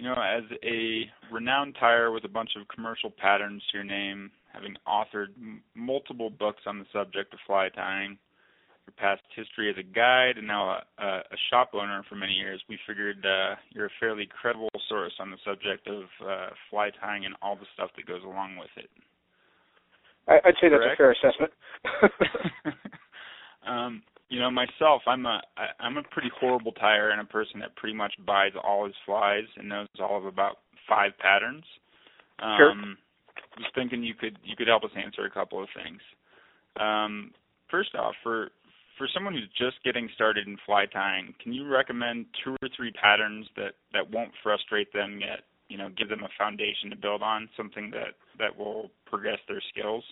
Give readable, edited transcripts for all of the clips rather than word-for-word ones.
As a renowned tyer with a bunch of commercial patterns to your name, having authored multiple books on the subject of fly tying, your past history as a guide, and now a shop owner for many years, we figured you're a fairly credible source on the subject of fly tying and all the stuff that goes along with it. I'd say Correct? That's a fair assessment. Myself, I'm a pretty horrible tyer and a person that pretty much buys all his flies and knows all of about 5 patterns. Sure. I was thinking you could help us answer a couple of things. First off, for someone who's just getting started in fly tying, can you recommend 2 or 3 patterns that won't frustrate them yet? Give them a foundation to build on, something that will progress their skills.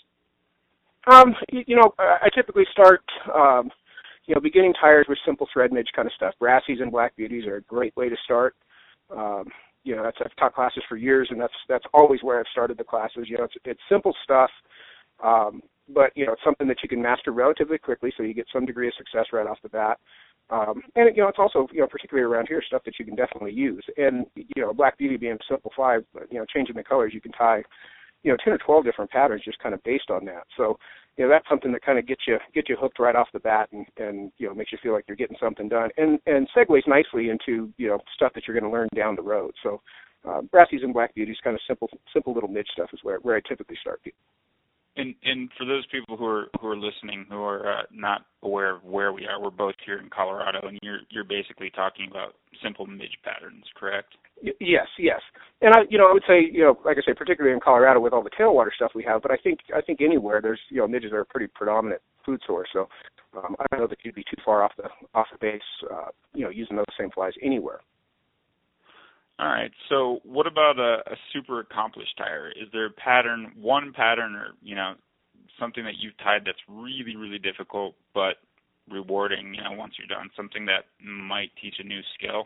I typically start, beginning tyers with simple thread midge kind of stuff. Brassies and black beauties are a great way to start. I've taught classes for years, and that's always where I've started the classes. It's simple stuff, but it's something that you can master relatively quickly, so you get some degree of success right off the bat. It's also, particularly around here, stuff that you can definitely use. And, black beauty being a simple fly, changing the colors, you can tie, 10 or 12 different patterns just kind of based on that. So, that's something that kind of gets you hooked right off the bat and makes you feel like you're getting something done and segues nicely into, stuff that you're going to learn down the road. So, brassies and black beauties, kind of simple little midge stuff is where I typically start people. And for those people who are listening who are not aware of where we are, we're both here in Colorado, and you're basically talking about simple midge patterns, correct? Yes. And I would say, like I say, particularly in Colorado with all the tailwater stuff we have, but I think anywhere there's, midges are a pretty predominant food source. So I don't know that you'd be too far off the base, using those same flies anywhere. All right. So what about a super accomplished tyer? Is there one pattern or, something that you've tied that's really, really difficult but rewarding, once you're done, something that might teach a new skill?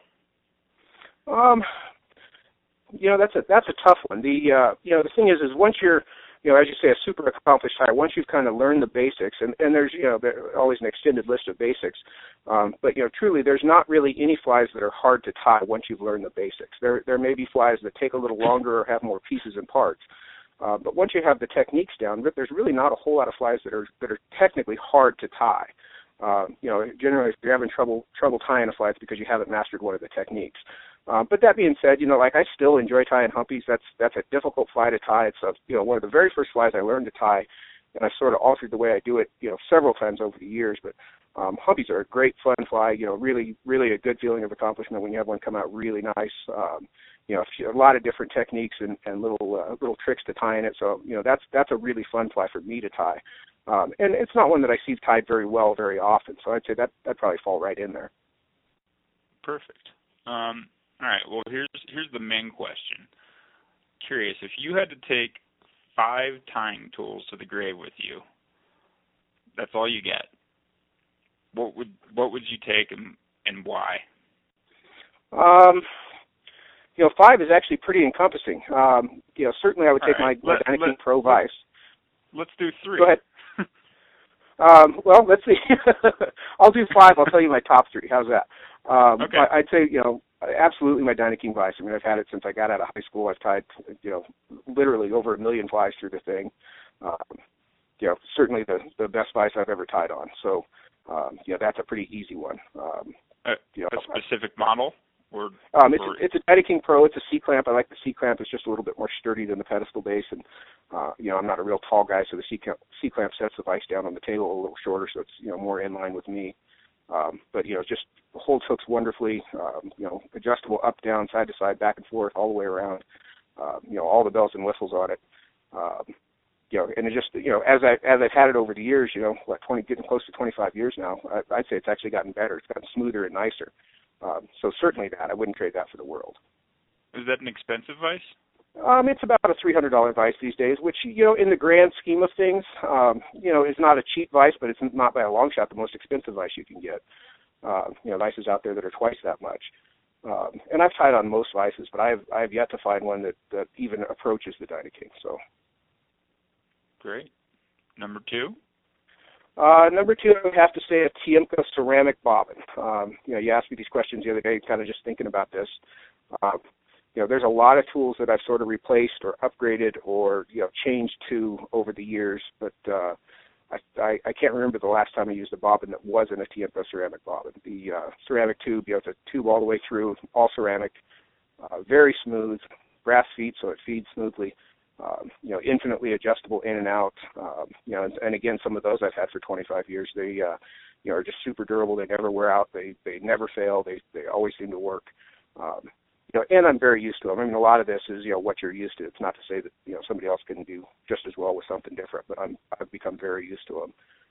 That's a tough one. The thing is once you're, as you say, a super accomplished tyer, once you've kind of learned the basics, and there's, there's always an extended list of basics, but, truly there's not really any flies that are hard to tie once you've learned the basics. There may be flies that take a little longer or have more pieces and parts, but once you have the techniques down, there's really not a whole lot of flies that are technically hard to tie. Generally if you're having trouble tying a fly, it's because you haven't mastered one of the techniques. But that being said, I still enjoy tying humpies. That's a difficult fly to tie. It's one of the very first flies I learned to tie, and I sort of altered the way I do it, several times over the years. But humpies are a great fun fly. Really, really a good feeling of accomplishment when you have one come out really nice. A lot of different techniques and little tricks to tying it. So that's a really fun fly for me to tie. And it's not one that I see tied very well very often. So I'd say that'd probably fall right in there. Perfect. All right, well, here's the main question. Curious, if you had to take 5 tying tools to the grave with you, that's all you get, what would you take and why? 5 is actually pretty encompassing. Certainly I would take my Dynaking Pro Vise. Let's do 3. Go ahead. Well, let's see. I'll do 5. I'll tell you my top 3. How's that? Okay. I'd say, absolutely my Dynaking Vise. I mean, I've had it since I got out of high school. I've tied, literally over 1 million flies through the thing. Certainly the best vise I've ever tied on. So, that's a pretty easy one. A specific model? It's a Dynaking Pro. It's a C-clamp. I like the C-clamp. It's just a little bit more sturdy than the pedestal base. And, I'm not a real tall guy, so the C-clamp sets the vise down on the table a little shorter, so it's, more in line with me. But, just holds hooks wonderfully, adjustable up, down, side to side, back and forth, all the way around, all the bells and whistles on it. And it just, as I've had it over the years, getting close to 25 years now, I'd say it's actually gotten better. It's gotten smoother and nicer. So certainly that. I wouldn't trade that for the world. Is that an expensive vise? It's about a $300 vise these days, which, in the grand scheme of things, is not a cheap vise, but it's not by a long shot the most expensive vise you can get. Vices out there that are twice that much. And I've tied on most vices, but I've yet to find one that even approaches the Dynaking. So. Great. Number 2? Number 2, I would have to say a Tiemco ceramic bobbin. You asked me these questions the other day, kind of just thinking about this. there's a lot of tools that I've sort of replaced or upgraded or, changed to over the years, but I can't remember the last time I used a bobbin that wasn't a Tiemco ceramic bobbin. The ceramic tube, it's a tube all the way through, all ceramic, very smooth, brass feet, so it feeds smoothly, infinitely adjustable in and out. And again, some of those I've had for 25 years. They, are just super durable. They never wear out. They never fail. They always seem to work. And I'm very used to them. I mean, a lot of this is, what you're used to. It's not to say that, somebody else can do just as well with something different, but I've become very used to them.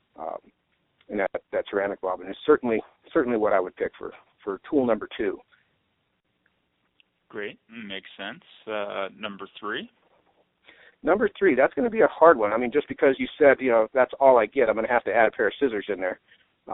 And that ceramic bobbin is certainly what I would pick for tool number 2. Great. Makes sense. Number 3? Number 3, that's going to be a hard one. I mean, just because you said, that's all I get, I'm going to have to add a pair of scissors in there.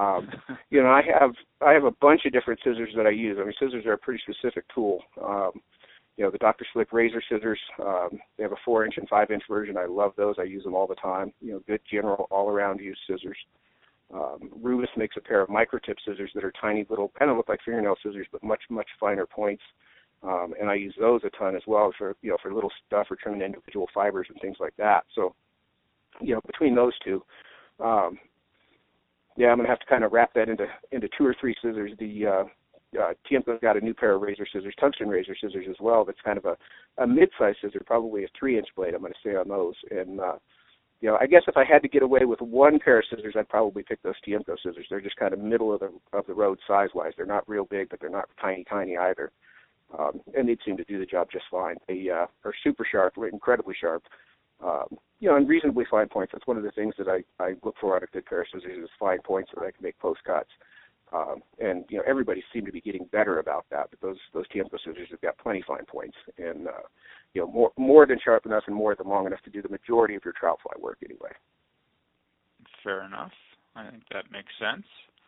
I have a bunch of different scissors that I use. I mean, scissors are a pretty specific tool. The Dr. Slick razor scissors, they have a 4-inch and 5-inch version. I love those. I use them all the time. Good general all-around use scissors. Rubus makes a pair of microtip scissors that are tiny little, kind of look like fingernail scissors, but much, much finer points. And I use those a ton as well for little stuff or trimming individual fibers and things like that. So, between those two, I'm going to have to kind of wrap that into 2 or 3 scissors. The Tiemco's got a new pair of razor scissors, tungsten razor scissors as well. That's kind of a mid-sized scissor, probably a 3-inch blade, I'm going to say on those. And, I guess if I had to get away with one pair of scissors, I'd probably pick those Tiemco scissors. They're just kind of middle of the road size-wise. They're not real big, but they're not tiny either. And they'd seem to do the job just fine. They are super sharp, incredibly sharp. And reasonably fine points. That's one of the things that I look for on a good pair of scissors is fine points so that I can make post cuts. And everybody seemed to be getting better about that. But those Tiemco scissors have got plenty fine points, and more than sharp enough and more than long enough to do the majority of your trout fly work anyway. Fair enough. I think that makes sense.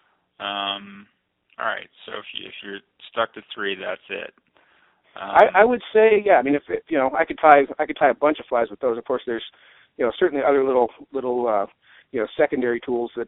All right. So if you're stuck to 3, that's it. I would say, yeah. I mean, if I could tie a bunch of flies with those. Of course, there's certainly other little secondary tools that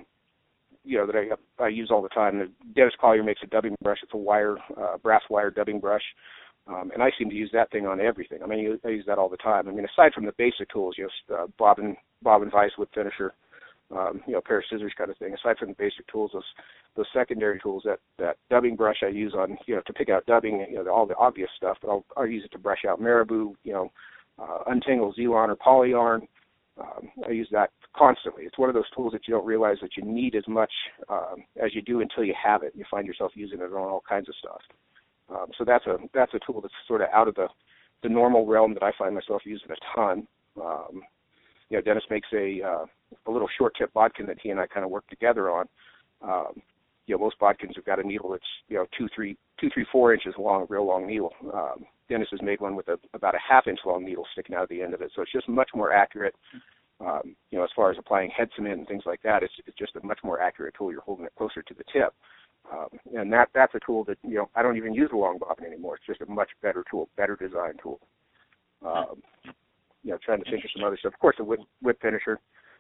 that I use all the time. Dennis Collier makes a dubbing brush. It's a brass wire dubbing brush, and I seem to use that thing on everything. I mean, I use that all the time. I mean, aside from the basic tools, bobbin vise, whip finisher, pair of scissors kind of thing. Aside from the basic tools, those secondary tools, that dubbing brush I use on, to pick out dubbing, all the obvious stuff, but I'll use it to brush out marabou, untangle Z-Lon or polyyarn. I use that constantly. It's one of those tools that you don't realize that you need as much as you do until you have it. You find yourself using it on all kinds of stuff. So that's a tool that's sort of out of the normal realm that I find myself using a ton. Dennis makes a little short tip bodkin that he and I kind of work together on. Most bodkins have got a needle that's 2, 3, 4 inches long, a real long needle. Dennis has made one with about a half-inch long needle sticking out of the end of it, so it's just much more accurate. As far as applying head cement and things like that, it's just a much more accurate tool. You're holding it closer to the tip, and that's a tool that I don't even use a long bobbin anymore. It's just a much better tool, better design tool. Trying to think of some other stuff. Of course, the whip finisher.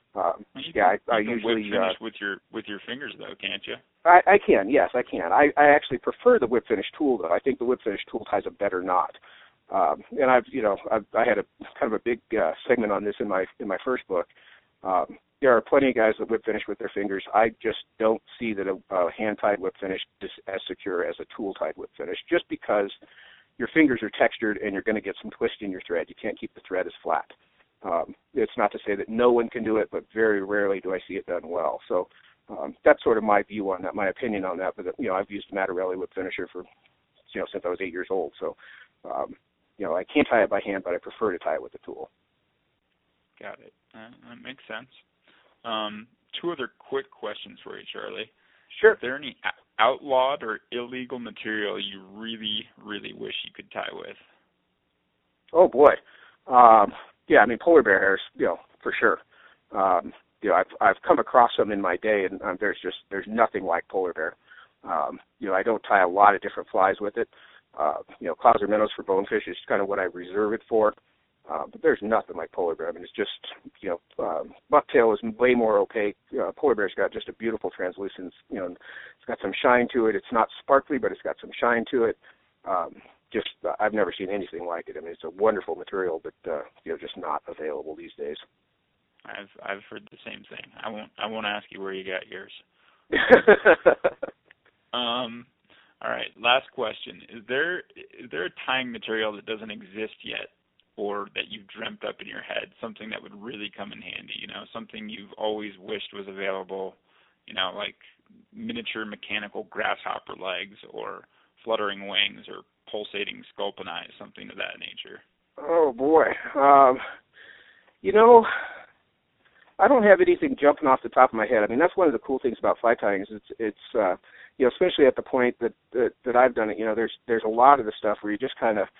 I usually finish with your fingers though, can't you? I can, yes, I can. I actually prefer the whip finish tool though. I think the whip finish tool ties a better knot. And I had a kind of a big segment on this in my first book. There are plenty of guys that whip finish with their fingers. I just don't see that a hand-tied whip finish is as secure as a tool-tied whip finish, just because your fingers are textured and you're going to get some twist in your thread. You can't keep the thread as flat. It's not to say that no one can do it, but very rarely do I see it done well. So that's sort of my view on that, my opinion on that. But I've used Mattarelli whip finisher for since I was 8 years old. So I can't tie it by hand, but I prefer to tie it with a tool. Got it. That makes sense. 2 other quick questions for you, Charlie. Sure. Is there any outlawed or illegal material you really, really wish you could tie with? Oh boy. Yeah, I mean, polar bear hairs, for sure. I've come across them in my day, and there's nothing like polar bear. I don't tie a lot of different flies with it. Clouser minnows for bonefish is kind of what I reserve it for. But there's nothing like polar bear. I mean, it's just, bucktail is way more opaque. Polar bear's got just a beautiful translucence. It's got some shine to it. It's not sparkly, but it's got some shine to it. just I've never seen anything like it. I mean, it's a wonderful material, but just not available these days. I've heard the same thing. I won't ask you where you got yours. All right, last question. Is there a tying material that doesn't exist yet, or that you've dreamt up in your head, something that would really come in handy, something you've always wished was available, like miniature mechanical grasshopper legs or fluttering wings or pulsating sculpin eyes, something of that nature? Oh, boy. I don't have anything jumping off the top of my head. I mean, that's one of the cool things about fly tying is it's especially at the point that I've done it, there's a lot of the stuff where you just kind of,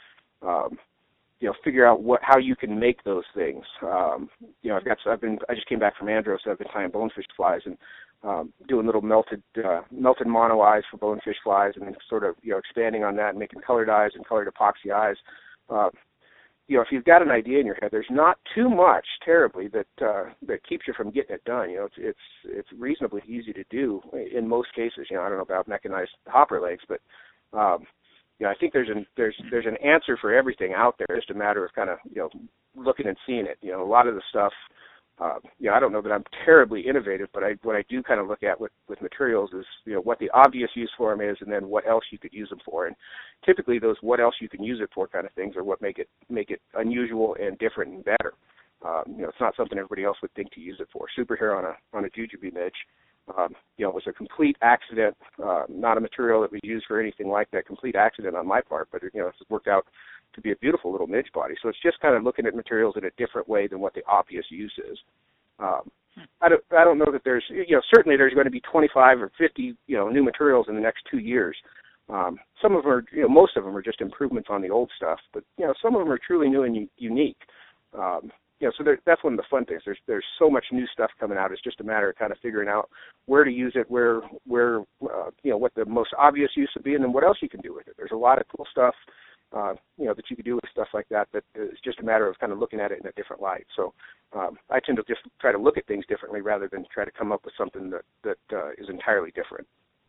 figure out how you can make those things. I just came back from Andros, so I've been tying bonefish flies and doing little melted mono eyes for bonefish flies, and then sort of expanding on that and making colored eyes and colored epoxy eyes. If you've got an idea in your head, there's not too much terribly that keeps you from getting it done. It's reasonably easy to do in most cases. I don't know about mechanized hopper legs, but I think there's an answer for everything out there. It's just a matter of kind of looking and seeing it. A lot of the stuff. I don't know that I'm terribly innovative, but what I do kind of look at with materials is, what the obvious use for them is, and then what else you could use them for. And typically, those what else you can use it for kind of things are what make it unusual and different and better. It's not something everybody else would think to use it for. Superhair on a jujube midge, was a complete accident, not a material that was used for anything like that. Complete accident on my part, but it's worked out to be a beautiful little midge body. So it's just kind of looking at materials in a different way than what the obvious use is. I don't know that there's, certainly there's going to be 25 or 50, new materials in the next 2 years. Some of them are, most of them are just improvements on the old stuff, but, some of them are truly new and unique. So that's one of the fun things. There's so much new stuff coming out. It's just a matter of kind of figuring out where to use it, where what the most obvious use would be, and then what else you can do with it. There's a lot of cool stuff, that you could do with stuff like that. That it's just a matter of kind of looking at it in a different light. So I tend to just try to look at things differently rather than try to come up with something that is entirely different.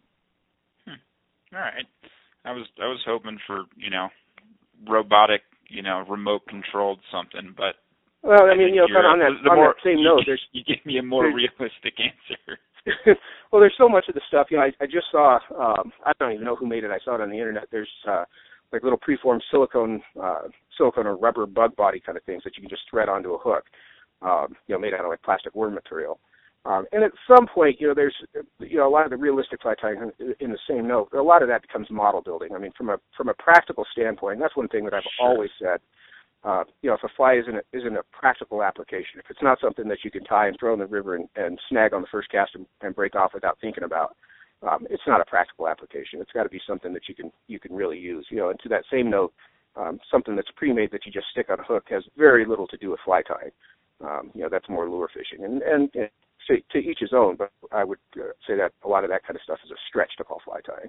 All right. I was hoping for robotic, remote controlled something, but. Well, I mean, kind of on that same note, you gave me a more realistic answer. Well, there's so much of the stuff. I just saw. I don't even know who made it. I saw it on the internet. There's like little preformed silicone or rubber bug body kind of things that you can just thread onto a hook. Made out of like plastic worm material. And at some point, there's a lot of the realistic fly tying in the same note. A lot of that becomes model building. I mean, from a practical standpoint, and that's one thing that I've always said. If a fly isn't a practical application, if it's not something that you can tie and throw in the river and snag on the first cast and break off without thinking about, it's not a practical application. It's got to be something that you can really use. And to that same note, something that's pre-made that you just stick on a hook has very little to do with fly tying. That's more lure fishing, and to each his own. But I would say that a lot of that kind of stuff is a stretch to call fly tying.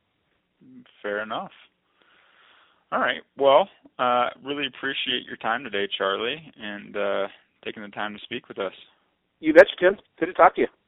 Fair enough. All right. Well, really appreciate your time today, Charlie, and taking the time to speak with us. You betcha, Tim. Good to talk to you.